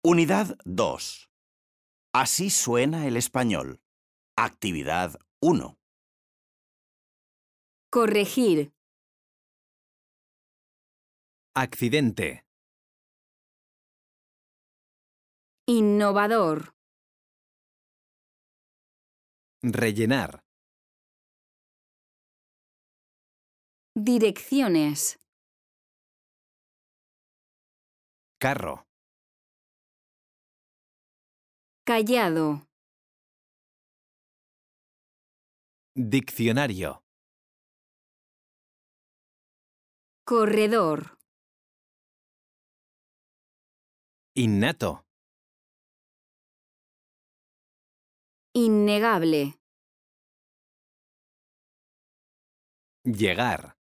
Unidad 2. Así suena el español. Actividad 1. Corregir. Accidente. Innovador. Rellenar. Direcciones. Carro. Callado. Diccionario. Corredor. Innato. Innegable. Llegar.